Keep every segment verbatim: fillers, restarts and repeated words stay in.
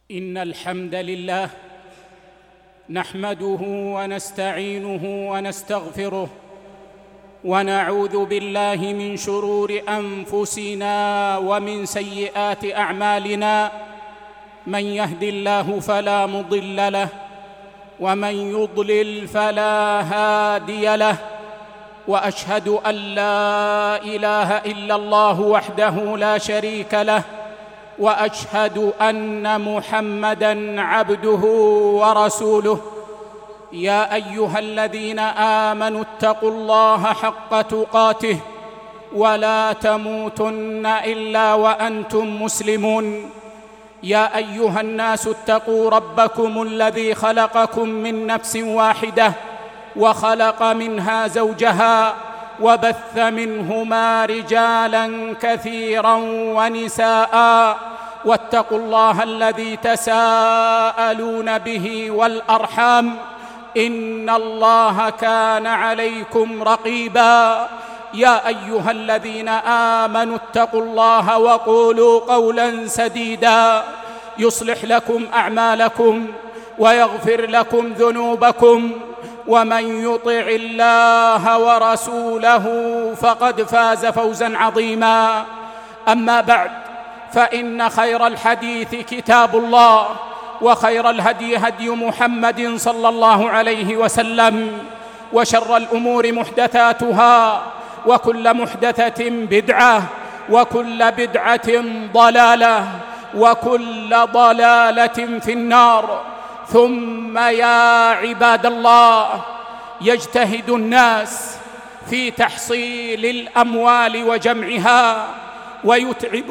إن الحمد لله نحمده ونستعينه ونستغفره ونعوذ بالله من شرور أنفسنا ومن سيئات أعمالنا. من يهد الله فلا مضل له ومن يضلل فلا هادي له، وأشهد أن لا إله إلا الله وحده لا شريك له، وأشهد أن محمدًا عبده ورسوله. يا أيها الذين آمنوا اتقوا الله حق تقاته ولا تموتن إلا وأنتم مسلمون. يا أيها الناس اتقوا ربكم الذي خلقكم من نفس واحدة وخلق منها زوجها وبث منهما رجالاً كثيراً ونساء، واتقوا الله الذي تساءلون به والأرحام إن الله كان عليكم رقيباً. يا أيها الذين آمنوا اتقوا الله وقولوا قولاً سديداً يصلح لكم أعمالكم ويغفر لكم ذنوبكم، ومن يطع الله ورسوله فقد فاز فوزاً عظيماً. أما بعد، فإن خير الحديث كتاب الله، وخير الهدي هدي محمد صلى الله عليه وسلم، وشر الأمور محدثاتها، وكل محدثة بدعة، وكل بدعة ضلالة، وكل ضلالة في النار. ثم يا عباد الله، يجتهد الناس في تحصيل الأموال وجمعها ويتعب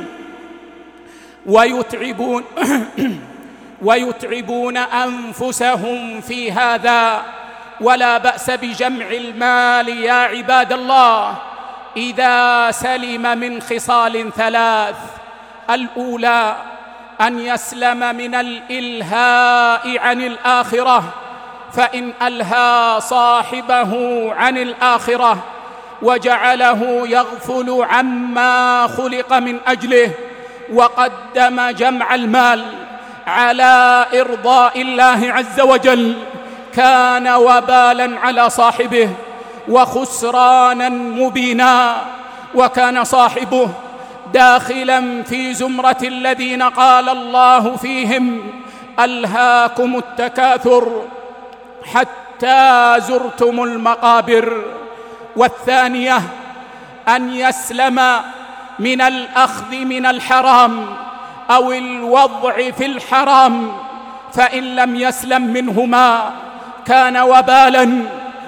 ويتعبون ويتعبون أنفسهم في هذا، ولا بأس بجمع المال يا عباد الله إذا سلم من خصال ثلاث. الأولى أن يسلم من الإلهاء عن الآخرة، فإن ألهى صاحبه عن الآخرة وجعله يغفل عما خلق من أجله وقدم جمع المال على إرضاء الله عز وجل، كان وبالاً على صاحبه وخسرانا مبينا، وكان صاحبه داخلاً في زمرة الذين قال الله فيهم: ألهاكم التكاثر حتى زرتم المقابر. والثانية أن يسلم من الأخذ من الحرام أو الوضع في الحرام، فإن لم يسلم منهما كان وبالاً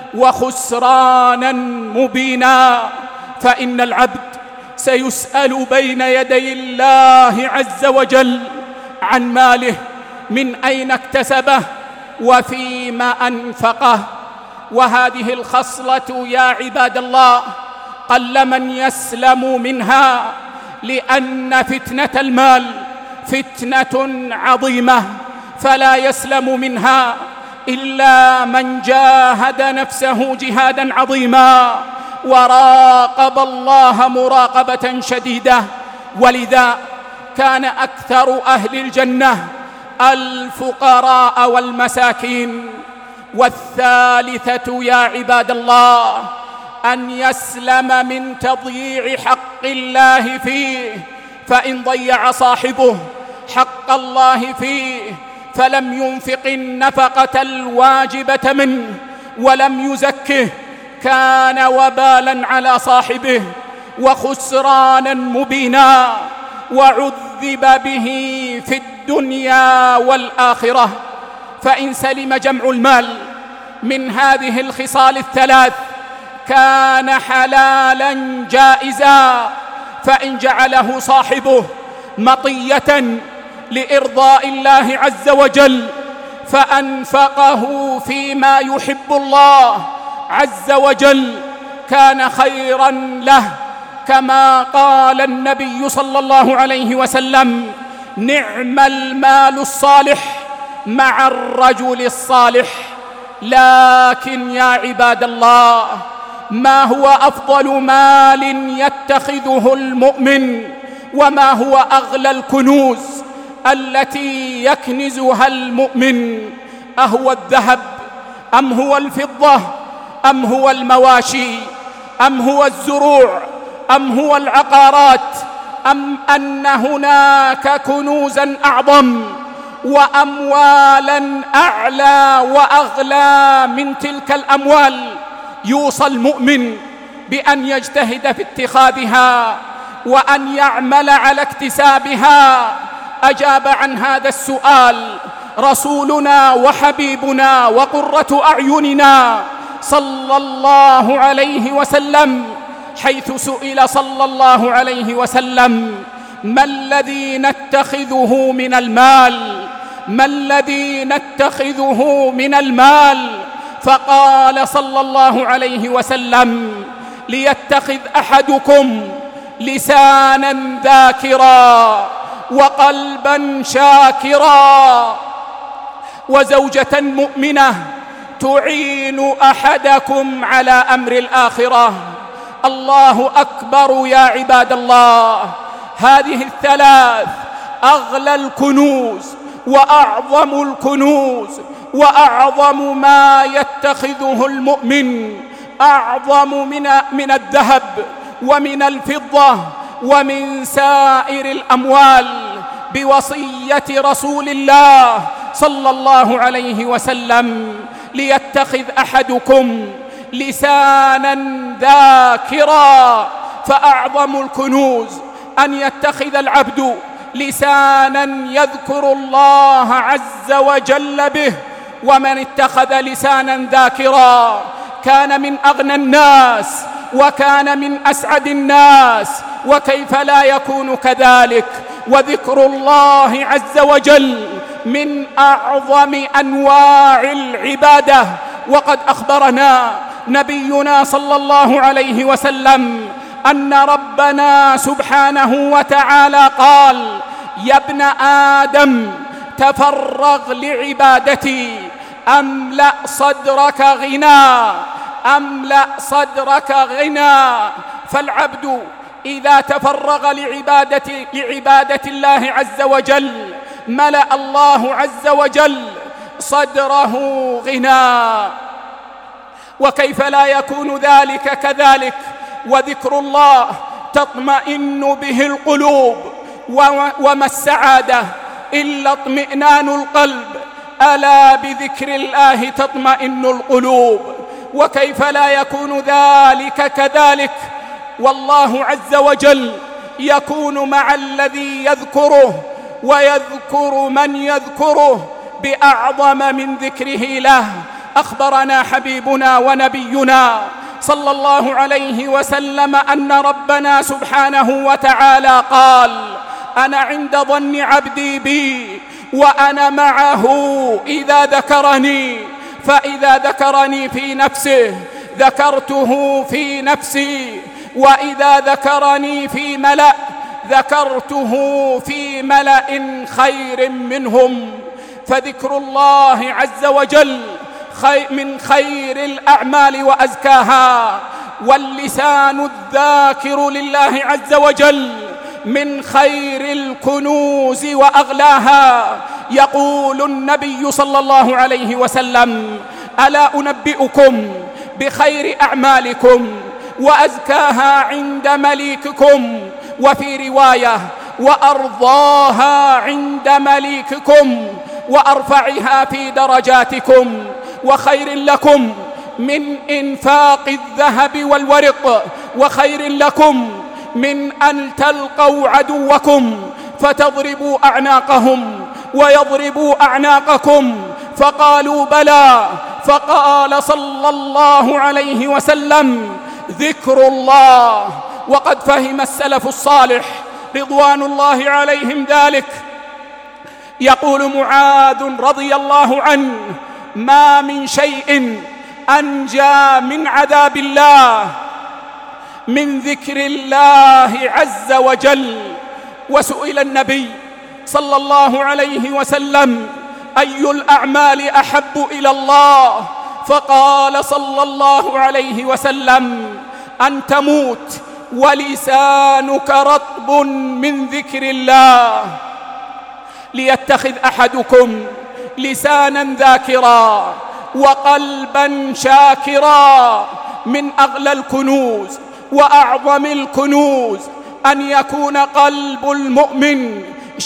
وخسرانا مبينا، فإن العبد سيسأل بين يدي الله عز وجل عن ماله، من أين اكتسبه وفيما أنفقه. وهذه الخصلة يا عباد الله قل من يسلم منها، لأن فتنة المال فتنة عظيمة، فلا يسلم منها إلا من جاهد نفسه جهاداً عظيماً وراقب الله مراقبة شديدة. ولذا كان أكثر أهل الجنة الفقراء والمساكين. والثالثة يا عباد الله أن يسلم من تضييع حق الله فيه، فإن ضيع صاحبه حق الله فيه فلم ينفق النفقة الواجبة منه ولم يزكه، كان وبالاً على صاحبه وخسرانا مبينا، وعذب به في الدنيا والآخرة. فإن سلم جمع المال من هذه الخصال الثلاث كان حلالاً جائزاً، فإن جعله صاحبه مطية لإرضاء الله عز وجل فأنفقه فيما يحب الله عز وجل كان خيراً له، كما قال النبي صلى الله عليه وسلم: نعم المال الصالح مع الرجل الصالح. لكن يا عباد الله، ما هو أفضل مال يتخذه المؤمن، وما هو أغلى الكنوز التي يكنزها المؤمن أهو الذهب أم هو الفضة أم هو المواشي أم هو الزروع أم هو العقارات أم أن هناك كنوزا أعظم وأموالا أعلى وأغلى من تلك الأموال؟ يوصى المؤمن بأن يجتهد في اتخاذها وأن يعمل على اكتسابها. أجاب عن هذا السؤال رسولنا وحبيبنا وقرة أعيننا صلى الله عليه وسلم، حيث سئل صلى الله عليه وسلم: ما الذي نتخذه من المال؟ ما الذي نتخذه من المال؟ فقال صلى الله عليه وسلم: ليتخذ أحدكم لسانا ذاكرا وقلبا شاكرا وزوجة مؤمنة تعين أحدكم على أمر الآخرة. الله أكبر يا عباد الله، هذه الثلاث أغلى الكنوز وأعظم الكنوز وأعظم ما يتخذه المؤمن، أعظم من من الذهب ومن الفضة ومن سائر الأموال، بوصية رسول الله صلى الله عليه وسلم: ليتخذ أحدكم لسانا ذاكرا. فأعظم الكنوز أن يتخذ العبد لسانا يذكر الله عز وجل به، ومن اتخذ لسانا ذاكرا كان من أغنى الناس وكان من أسعد الناس، وكيف لا يكون كذلك؟ وذكر الله عز وجل من أعظم أنواع العبادة، وقد أخبرنا نبينا صلى الله عليه وسلم أن ربنا سبحانه وتعالى قال: يا ابن آدم تفرغ لعبادتي أملأ صدرك غنى، أملأ صدرك غنى. فالعبد إذا تفرغ لعبادة, لعبادة الله عز وجل ملأ الله عز وجل صدره غنى. وكيف لا يكون ذلك كذلك؟ وذكر الله تطمئن به القلوب، وما السعادة إلا اطمئنان القلب، ألا بذكر الله تطمئن القلوب. وكيف لا يكون ذلك كذلك؟ والله عز وجل يكون مع الذي يذكره ويذكر من يذكره بأعظم من ذكره له. أخبرنا حبيبنا ونبينا صلى الله عليه وسلم أن ربنا سبحانه وتعالى قال: أنا عند ظن عبدي بي وأنا معه إذا ذكرني، فإذا ذكرني في نفسه ذكرته في نفسي، وإذا ذكرني في ملأ ذكرته في ملأ خير منهم. فذكر الله عز وجل من خير الأعمال وأزكاها، واللسان الذاكر لله عز وجل من خير الكنوز وأغلاها. يقول النبي صلى الله عليه وسلم: ألا أنبئكم بخير أعمالكم وأزكاها عند مليككم، وفي رواية: وأرضاها عند مليككم وأرفعها في درجاتكم، وخير لكم من إنفاق الذهب والورق، وخير لكم من أن تلقوا عدوكم فتضربوا أعناقهم ويضربوا أعناقكم. فقالوا: بلى. فقال صلى الله عليه وسلم: ذكر الله. وقد فهم السلف الصالح رضوان الله عليهم ذلك. يقول معاذ رضي الله عنه: ما من شيء أنجى من عذاب الله من ذكر الله عز وجل. وسئل النبي صلى الله عليه وسلم: أي الأعمال أحب إلى الله؟ فقال صلى الله عليه وسلم: أن تموت ولسانك رطب من ذكر الله. ليتخذ أحدكم لسانا ذاكرا وقلبا شاكرا. من أغلى الكنوز وأعظم الكنوز أن يكون قلب المؤمن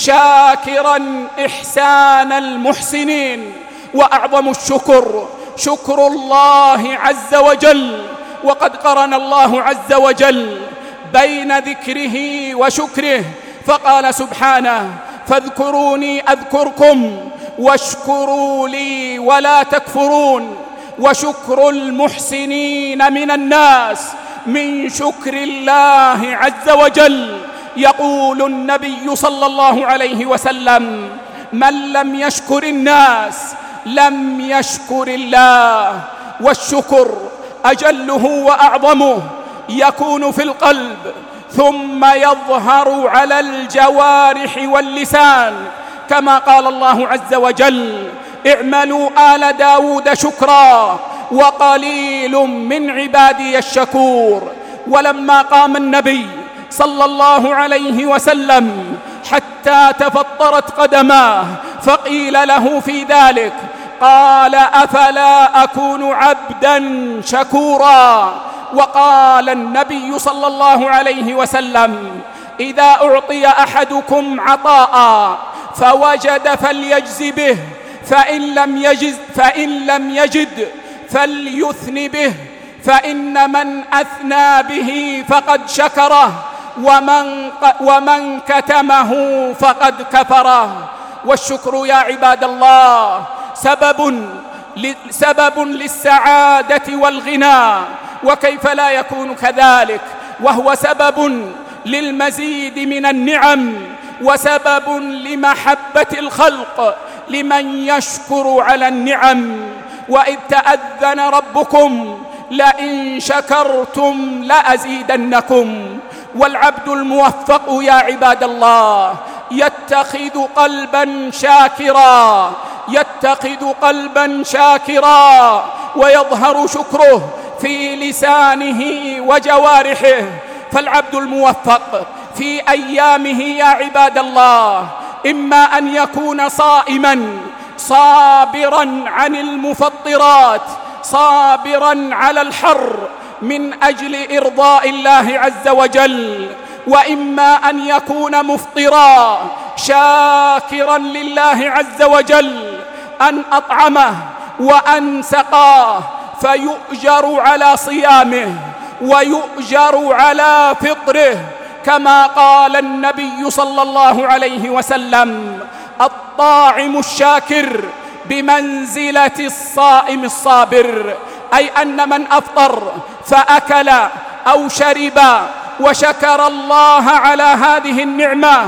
شاكرا إحسان المحسنين. وأعظم الشكر شكر الله عز وجل، وقد قرن الله عز وجل بين ذكره وشكره فقال سبحانه: فاذكروني أذكركم واشكروا لي ولا تكفرون. وشكر المحسنين من الناس من شكر الله عز وجل. يقول النبي صلى الله عليه وسلم: من لم يشكر الناس لم يشكر الله. والشكر أجله وأعظمه يكون في القلب ثم يظهر على الجوارح واللسان، كما قال الله عز وجل: اعملوا آل داود شكرا وقليل من عبادي الشكور. ولما قام النبي صلى الله عليه وسلم حتى تفطرت قدماه فقيل له في ذلك قال: أفلا أكون عبدا شكورا؟ وقال النبي صلى الله عليه وسلم: إذا أعطي أحدكم عطاء فوجد فليجز به، فإن لم يجد, فإن لم يجد فليثن به، فإن من أثنى به فقد شكره، ومن, ومن كتمه فقد كفره. والشكر يا عباد الله سبب سبب للسعادة والغنى، وكيف لا يكون كذلك، وهو سبب للمزيد من النعم، وسبب لمحبة الخلق لمن يشكر على النعم. وإذ تأذن ربكم لئن شكرتم لأزيدنكم. والعبد الموفق يا عباد الله يتخذ قلبا شاكرا يتخذ قلبا شاكرا ويظهر شكره في لسانه وجوارحه. فالعبد الموفق في أيامه يا عباد الله إما أن يكون صائما صابرا عن المفطرات، صابرا على الحر من أجل إرضاء الله عز وجل، وإما أن يكون مفطرا شاكرا لله عز وجل أن أطعمه وأن سقاه، فيؤجر على صيامه ويؤجر على فطره، كما قال النبي صلى الله عليه وسلم: الطاعم الشاكر بمنزلة الصائم الصابر. أي أن من أفطر فأكل أو شرب وشكر الله على هذه النعمة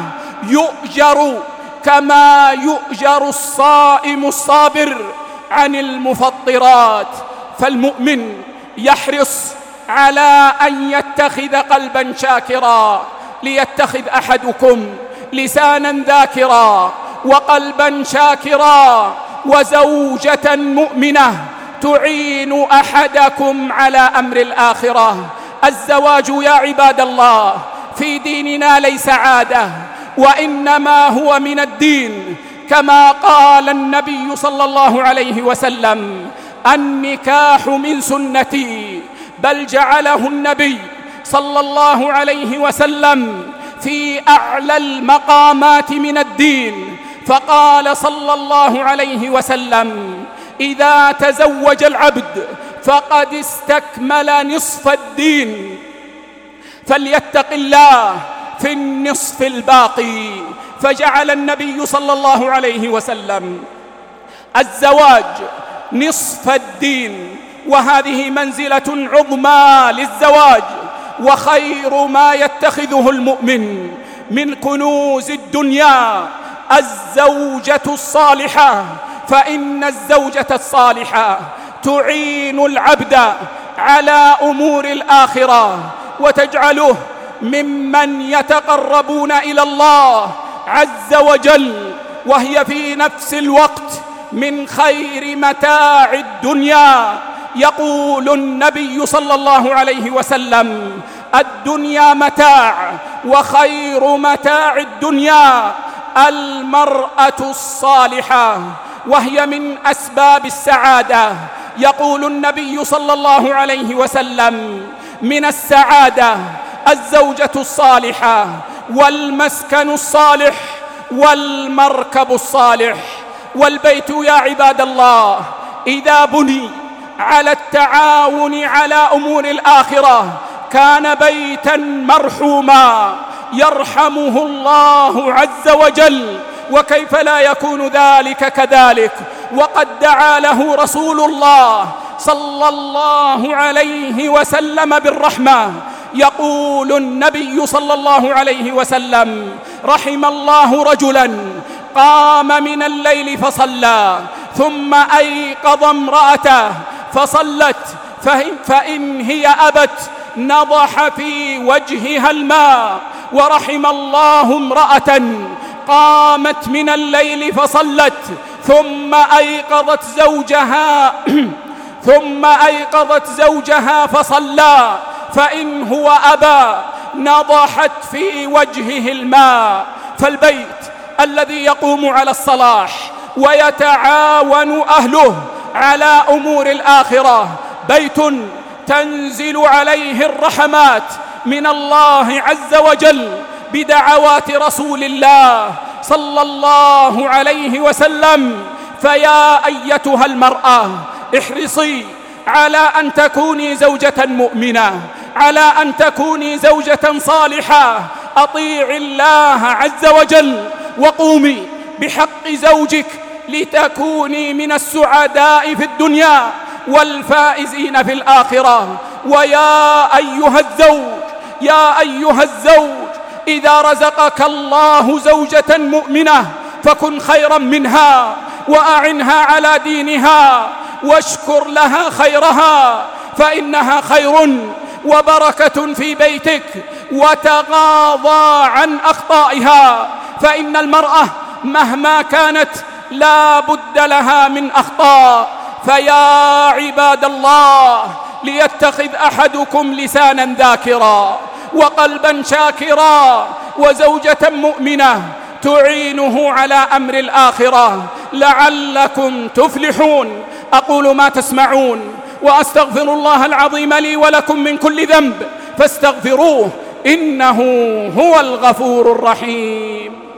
يؤجر كما يؤجر الصائم الصابر عن المفطرات. فالمؤمن يحرص على أن يتخذ قلبا شاكرا. ليتخذ أحدكم لسانا ذاكرا وقلبا شاكرا وزوجة مؤمنة تعين أحدكم على أمر الآخرة. الزواج يا عباد الله في ديننا ليس عادة، وإنما هو من الدين، كما قال النبي صلى الله عليه وسلم: النكاح من سنتي. بل جعله النبي صلى الله عليه وسلم في أعلى المقامات من الدين، فقال صلى الله عليه وسلم: إذا تزوج العبد فقد استكمل نصف الدين، فليتق الله في النصف الباقي. فجعل النبي صلى الله عليه وسلم الزواج نصف الدين، وهذه منزلة عظمى للزواج، وخير ما يتخذه المؤمن من كنوز الدنيا الزوجة الصالحة. فإن الزوجة الصالحة تعين العبد على أمور الآخرة وتجعله ممن يتقربون إلى الله عز وجل، وهي في نفس الوقت من خير متاع الدنيا. يقول النبي صلى الله عليه وسلم: الدنيا متاع، وخير متاع الدنيا المرأة الصالحة، وهي من أسباب السعادة. يقول النبي صلى الله عليه وسلم: من السعادة الزوجة الصالحة والمسكن الصالح والمركب الصالح. والبيت يا عباد الله إذا بني على التعاون على أمور الآخرة كان بيتا مرحوما يرحمه الله عز وجل، وكيف لا يكون ذلك كذلك؟ وقد دعا له رسول الله صلى الله عليه وسلم بالرحمة. يقول النبي صلى الله عليه وسلم: رحم الله رجلا قام من الليل فصلى ثم أيقظ امرأته فصلت فإن هي أبت نضح في وجهها الماء. ورحم الله امرأة قامت من الليل فصلت ثم أيقظت زوجها ثم أيقظت زوجها فصلى فإن هو أبى نضحت في وجهه الماء. فالبيت الذي يقوم على الصلاح ويتعاون أهله على أمور الآخرة بيت تنزل عليه الرحمات من الله عز وجل بدعوات رسول الله صلى الله عليه وسلم. فيا أيتها المرأة احرصي على أن تكوني زوجة مؤمنة، على أن تكوني زوجة صالحة. أطيعي الله عز وجل وقومي بحق زوجك لتكوني من السعداء في الدنيا والفائزين في الآخرة. ويا أيها الزوج يا أيها الزوج إذا رزقك الله زوجة مؤمنة فكن خيرا منها وأعنها على دينها واشكر لها خيرها، فإنها خير وبركة في بيتك. وتغاضى عن أخطائها، فإن المرأة مهما كانت لا بد لها من أخطاء. فيا عباد الله ليتخذ أحدكم لسانا ذاكرا وقلبا شاكرا وزوجة مؤمنة تعينه على أمر الآخرة لعلكم تفلحون. أقول ما تسمعون وأستغفر الله العظيم لي ولكم من كل ذنب فاستغفروه إنه هو الغفور الرحيم.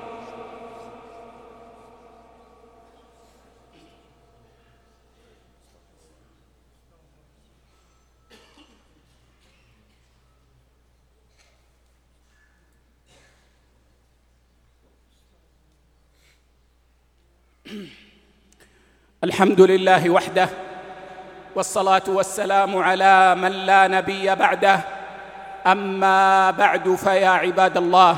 الحمد لله وحده، والصلاة والسلام على من لا نبي بعده. أما بعد، فيا عباد الله،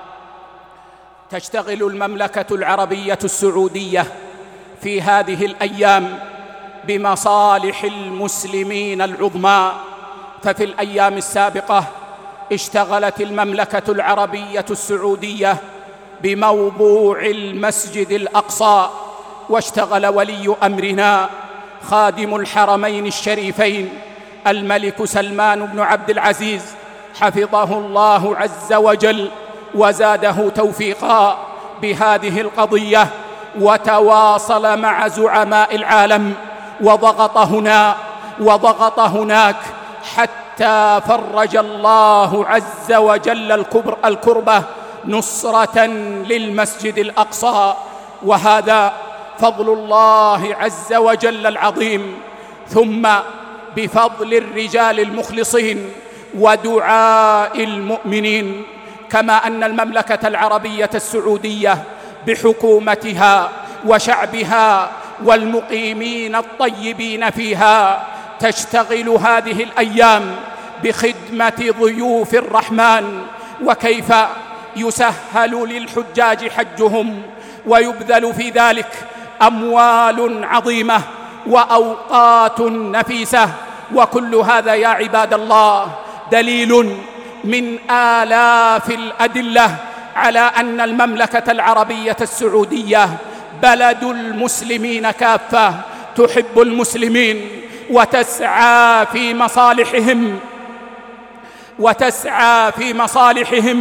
تشتغل المملكة العربية السعودية في هذه الأيام بمصالح المسلمين العظمى. ففي الأيام السابقة اشتغلت المملكة العربية السعودية بموضوع المسجد الأقصى، واشتغل ولي أمرنا خادم الحرمين الشريفين الملك سلمان بن عبد العزيز حفظه الله عز وجل وزاده توفيقا بهذه القضية، وتواصل مع زعماء العالم وضغط هنا وضغط هناك حتى فرج الله عز وجل الكبر الكربة نصرة للمسجد الأقصى. وهذا فضل الله عز وجل العظيم، ثم بفضل الرجال المخلصين ودعاء المؤمنين. كما أن المملكة العربية السعودية بحكومتها وشعبها والمقيمين الطيبين فيها تشتغل هذه الأيام بخدمة ضيوف الرحمن، وكيف يسهل للحجاج حجهم ويبذل في ذلك أموال عظيمة وأوقات نفيسة. وكل هذا يا عباد الله دليل من آلاف الأدلة على أن المملكة العربية السعودية بلد المسلمين كافة، تحب المسلمين وتسعى في مصالحهم وتسعى في مصالحهم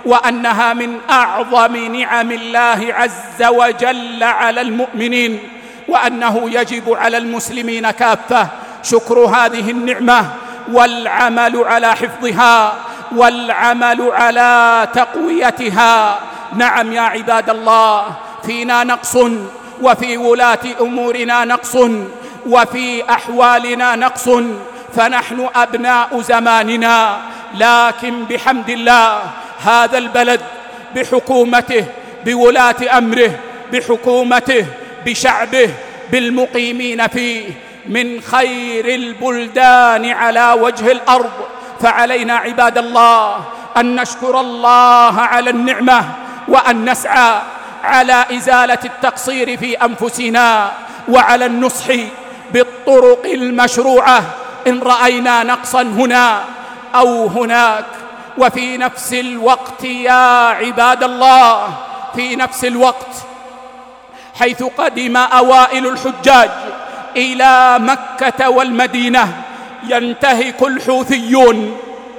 وأنها من أعظم نعم الله عز وجل على المؤمنين، وأنه يجب على المسلمين كافة شكر هذه النعمة والعمل على حفظها والعمل على تقويتها. نعم يا عباد الله، فينا نقص، وفي ولاة أمورنا نقص، وفي أحوالنا نقص، فنحن أبناء زماننا، لكن بحمد الله هذا البلد بحكومته، بولاة أمره، بحكومته، بشعبه، بالمقيمين فيه، من خير البلدان على وجه الأرض. فعلينا عباد الله أن نشكر الله على النعمة، وأن نسعى على إزالة التقصير في أنفسنا، وعلى النصح بالطرق المشروعة إن رأينا نقصا هنا أو هناك. وفي نفس الوقت يا عباد الله، في نفس الوقت حيث قدم أوائل الحجاج إلى مكة والمدينة، ينتهك الحوثيون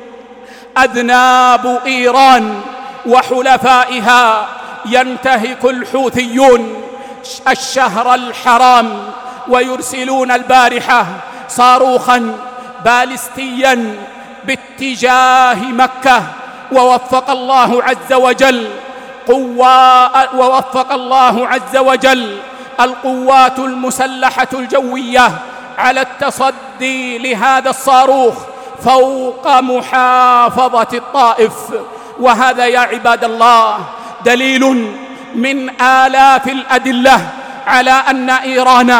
أذناب إيران وحلفائها، ينتهك الحوثيون الشهر الحرام، ويرسلون البارحة صاروخا باليستيا باتجاه مكة. ووفق الله عز وجل قوة ووفق الله عز وجل القوات المسلحة الجوية على التصدي لهذا الصاروخ فوق محافظة الطائف. وهذا يا عباد الله دليل من آلاف الأدلة على أن إيران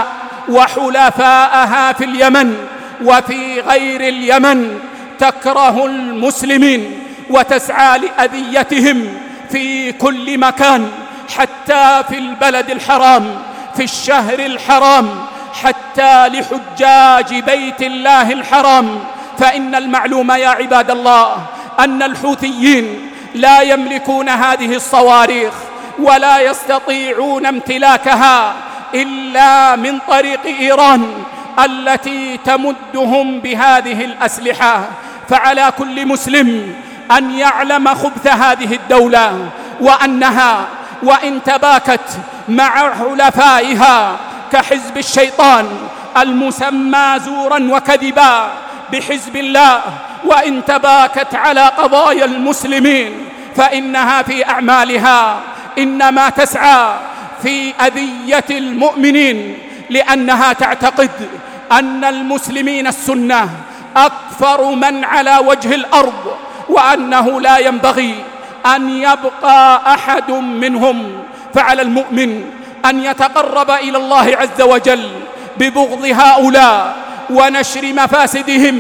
وحلفاءها في اليمن وفي غير اليمن تكره المسلمين وتسعى لأذيتهم في كل مكان، حتى في البلد الحرام، في الشهر الحرام، حتى لحجاج بيت الله الحرام. فإن المعلوم يا عباد الله أن الحوثيين لا يملكون هذه الصواريخ ولا يستطيعون امتلاكها إلا من طريق إيران التي تمدهم بهذه الأسلحة. فعلى كل مسلم أن يعلم خبث هذه الدولة، وأنها وإن تباكت مع حلفائها كحزب الشيطان المسمى زورا وكذبا بحزب الله، وإن تباكت على قضايا المسلمين، فإنها في أعمالها إنما تسعى في أذية المؤمنين، لأنها تعتقد أن المسلمين السنة أكثر من على وجه الأرض، وأنه لا ينبغي أن يبقى أحد منهم. فعلى المؤمن أن يتقرب إلى الله عز وجل ببغض هؤلاء ونشر مفاسدهم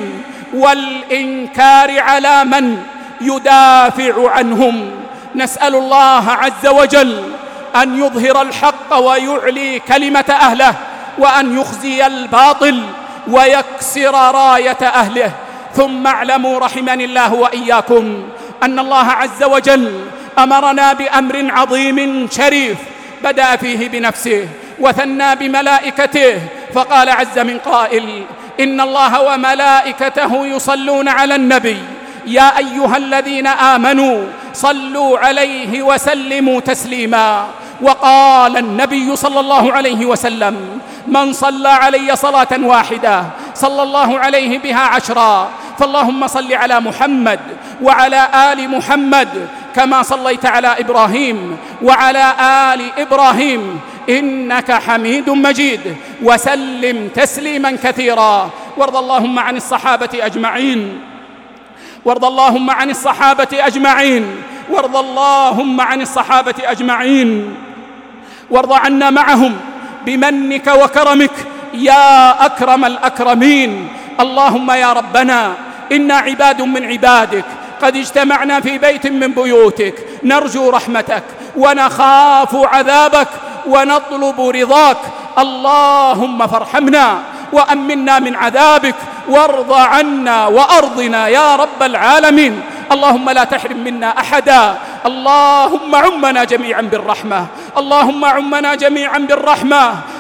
والإنكار على من يدافع عنهم. نسأل الله عز وجل أن يظهر الحق ويعلي كلمة أهله، وأن يخزي الباطل ويكسر راية أهله. ثم اعلموا رحمني الله وإياكم أن الله عز وجل أمرنا بأمر عظيم شريف بدأ فيه بنفسه وثنى بملائكته، فقال عز من قائل: إن الله وملائكته يصلون على النبي يا أيها الذين آمنوا صلوا عليه وسلموا تسليما. وقال النبي صلى الله عليه وسلم: من صلى علي صلاة واحدة صلى الله عليه بها عشرا. فاللهم صل على محمد وعلى آل محمد كما صليت على إبراهيم وعلى آل إبراهيم إنك حميد مجيد، وسلم تسليما كثيرا. وارض اللهم عن الصحابة أجمعين وارض اللهم عن الصحابة أجمعين وارض اللهم عن الصحابة أجمعين وارض عنا معهم بمنك وكرمك يا أكرم الأكرمين. اللهم يا ربنا إنا عباد من عبادك قد اجتمعنا في بيت من بيوتك نرجو رحمتك ونخاف عذابك ونطلب رضاك. اللهم فارحمنا وأمنا من عذابك وارض عنا وأرضنا يا رب العالمين. اللهم لا تحرم منا أحدا. اللهم عمنا جميعا بالرحمة اللهم عمنا جميعا بالرحمة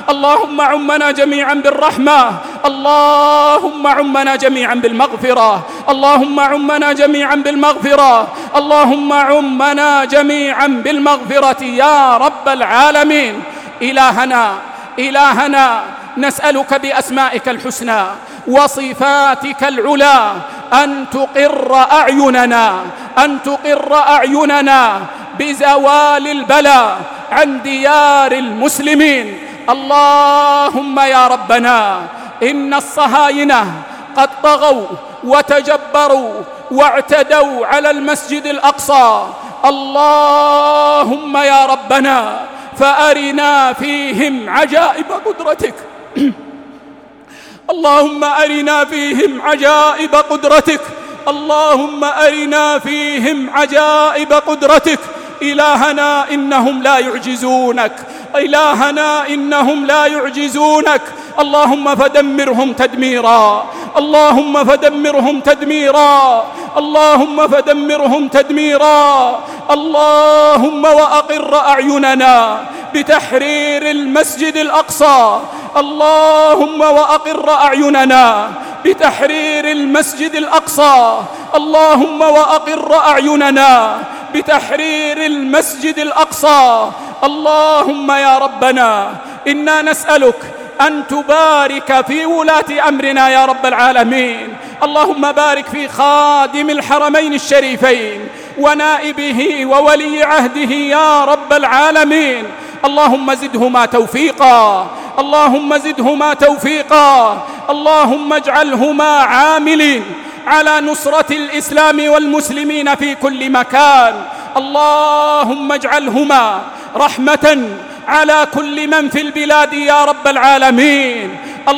اللهم عمنا جميعا بالرحمة، اللهم عمنا جميعا بالمغفرة، اللهم عمنا جميعا بالمغفرة، اللهم عمنا جميعا بالمغفرة يا رب العالمين. إلهنا إلهنا نسألك بأسمائك الحسنى وصفاتك العلى أن تقر أعيننا أن تقر أعيننا بزوال البلاء عن ديار المسلمين. اللهم يا ربنا إن الصهاينة قد طغوا وتجبروا واعتدوا على المسجد الأقصى، اللهم يا ربنا فأرنا فيهم عجائب قدرتك اللهم أرنا فيهم عجائب قدرتك اللهم أرنا فيهم عجائب قدرتك. إلهنا إنهم لا يعجزونك، إلهنا إنهم لا يعجزونك. اللهم فدمرهم تدميرا، اللهم فدمرهم تدميرا، اللهم فدمرهم تدميرا. اللهم وأقر أعيننا بتحرير المسجد الأقصى، اللهم وأقر أعيننا بتحرير المسجد الأقصى، اللهم وأقر أعيننا بتحرير المسجد الأقصى. اللهم يا ربنا إنا نسألك أن تبارك في ولاة أمرنا يا رب العالمين. اللهم بارك في خادم الحرمين الشريفين ونائبه وولي عهده يا رب العالمين. اللهم زدهما توفيقا، اللهم زدهما توفيقا، اللهم اجعلهما عاملين على نصرة الإسلام والمسلمين في كل مكان. اللهم اجعلهما رحمة على كل من في البلاد يا رب العالمين.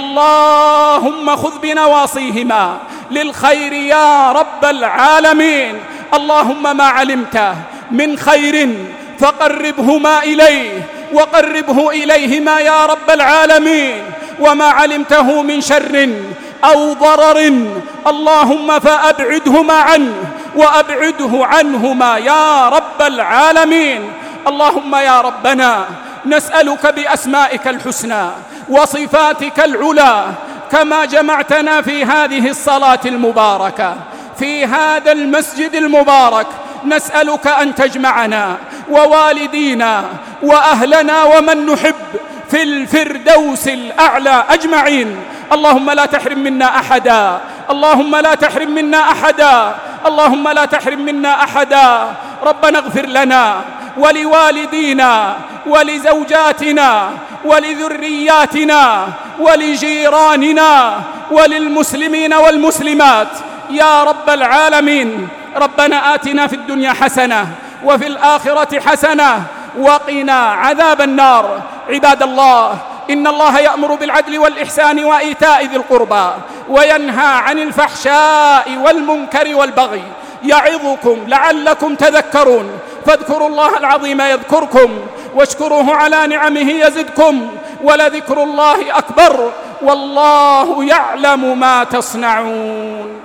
اللهم خذ بنواصيهما للخير يا رب العالمين. اللهم ما علمت من خير فقربهما إليه وقربه إليهما يا رب العالمين، وما علمته من شر أو ضرر اللهم فأبعدهما عنه وأبعده عنهما يا رب العالمين. اللهم يا ربنا نسألك بأسمائك الحسنى وصفاتك العلى كما جمعتنا في هذه الصلاة المباركة في هذا المسجد المبارك، نسألك أن تجمعنا ووالدينا وأهلنا ومن نحب في الفردوس الأعلى أجمعين. اللهم لا تحرم منا أحدا، اللهم لا تحرم منا أحدا، اللهم لا تحرم منا أحدا. ربنا اغفر لنا ولوالدينا ولزوجاتنا ولذرياتنا ولجيراننا وللمسلمين والمسلمات يا رب العالمين. ربنا آتنا في الدنيا حسنة وفي الآخرة حسنة وقنا عذاب النار. عباد الله، إن الله يأمر بالعدل والإحسان وإيتاء ذي القربى وينهى عن الفحشاء والمنكر والبغي يعظكم لعلكم تذكرون. فاذكروا الله العظيم يذكركم واشكروه على نعمه يزدكم ولذكر الله أكبر والله يعلم ما تصنعون.